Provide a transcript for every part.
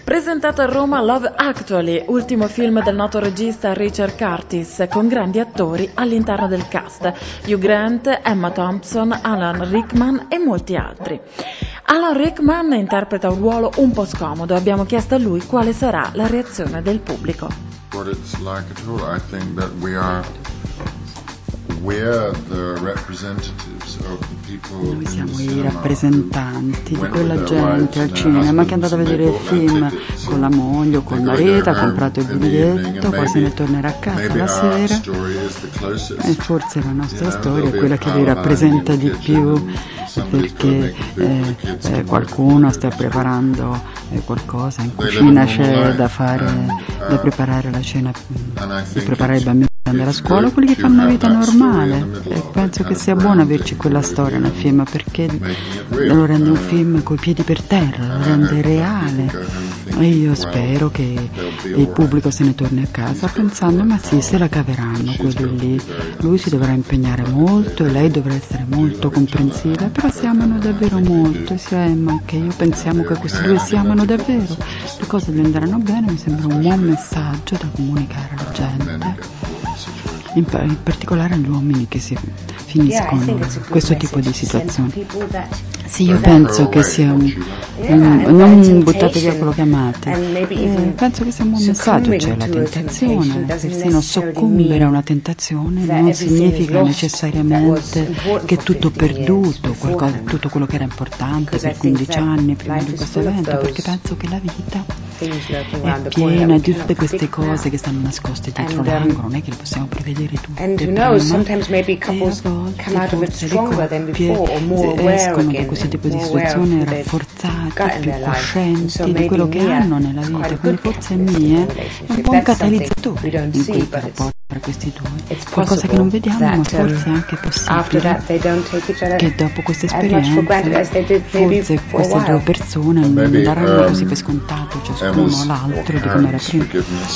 Presentato a Roma Love Actually, ultimo film del noto regista Richard Curtis, con grandi attori all'interno del cast: Hugh Grant, Emma Thompson, Alan Rickman e molti altri. Alan Rickman interpreta un ruolo un po' scomodo. Abbiamo chiesto a lui quale sarà la reazione del pubblico. What it's like at all. I think that we're the representatives of the people. Noi siamo i rappresentanti di quella gente al cinema che è andata a vedere il film con la moglie o col marito, ha comprato il biglietto, poi se ne tornerà a casa la sera, e forse la nostra storia è quella che vi rappresenta di più, perché qualcuno sta preparando qualcosa in cucina, c'è da preparare la cena, da preparare i bambini per andare a scuola, quelli che fanno una vita normale, e penso che sia buono averci quella storia nel film, perché lo rende un film coi piedi per terra, lo rende reale, e io spero che il pubblico se ne torni a casa pensando: ma sì, se la caveranno quelli lì, lui si dovrà impegnare molto e lei dovrà essere molto comprensiva, però si amano davvero molto, sia Emma che io pensiamo che questi due si amano davvero, le cose gli andranno bene, mi sembra un buon messaggio da comunicare alla gente, in particolare agli uomini che si finiscono questo tipo di situazioni. Sì, io penso che sia non buttate via quello che amate, penso che sia un buon messaggio. C'è la tentazione, persino soccombere a una tentazione non significa necessariamente che è tutto perduto, tutto quello che era importante per 15 anni prima di questo evento, perché penso che la vita è piena di tutte queste cose che stanno nascoste dietro l'angolo, non è che le possiamo prevedere tutte prima, e a volte escono da questo tipo di situazione rafforzati, più coscienti di quello che hanno nella vita, quindi forse è un buon catalizzatore in quel rapporto tra questi due, qualcosa che non vediamo, ma forse è anche possibile che dopo questa esperienza forse queste due persone non daranno così per scontato ciascuno l'altro di come era prima.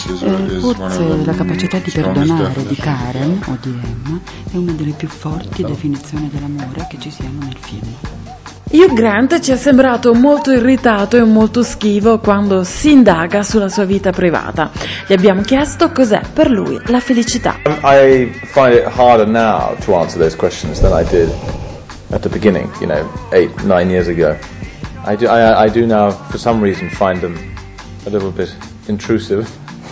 Forse la capacità di perdonare di Karen o di Emma è una delle più forti definizioni dell'amore che ci siano nel film. Hugh Grant ci è sembrato molto irritato e molto schivo quando si indaga sulla sua vita privata. Gli abbiamo chiesto cos'è per lui la felicità. I find it harder now to answer those questions than I did at the beginning, 8-9 years ago. I do now, for some reason, find them a little bit intrusive.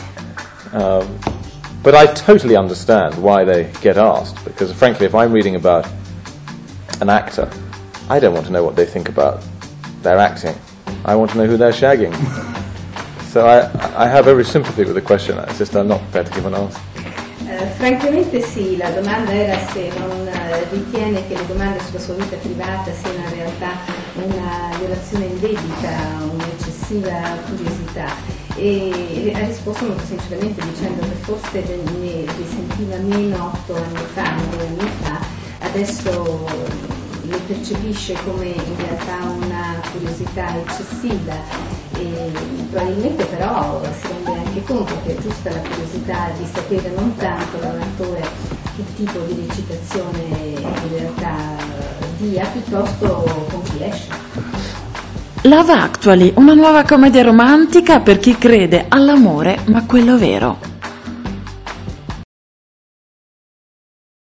But I totally understand why they get asked, because frankly, if I'm reading about an actor, I don't want to know what they think about their acting. I want to know who they're shagging. So I have every sympathy with the question. It's just I'm not prepared to give an answer. Francamente sì, la domanda era se non ritiene che le domande sulla sua vita privata siano in realtà una violazione indebita, un'eccessiva curiosità, e ha risposto molto sinceramente dicendo che forse ne risentiva meno 8 anni fa, 9 anni fa, adesso le percepisce come in realtà una curiosità eccessiva, e probabilmente però si rende anche conto che è giusta la curiosità di sapere non tanto da un attore che tipo di recitazione in realtà dia, piuttosto con chi esce. Love Actually, una nuova commedia romantica per chi crede all'amore, ma quello vero.